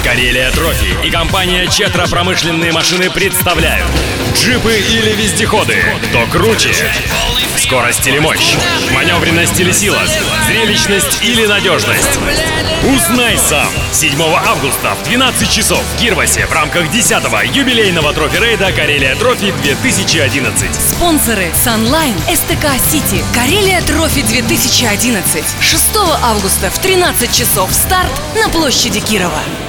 Карелия Трофи и компания Четра Промышленные машины представляют джипы или вездеходы. Кто круче? Скорость или мощь? Маневренность или сила? Зрелищность или надежность? Узнай сам! 7 августа в 12 часов в Кирвасе в рамках 10-го юбилейного трофи-рейда Карелия Трофи 2011. Спонсоры: Sunline, СТК Сити, Карелия Трофи 2011. 6 августа в 13 часов старт на площади Кирова.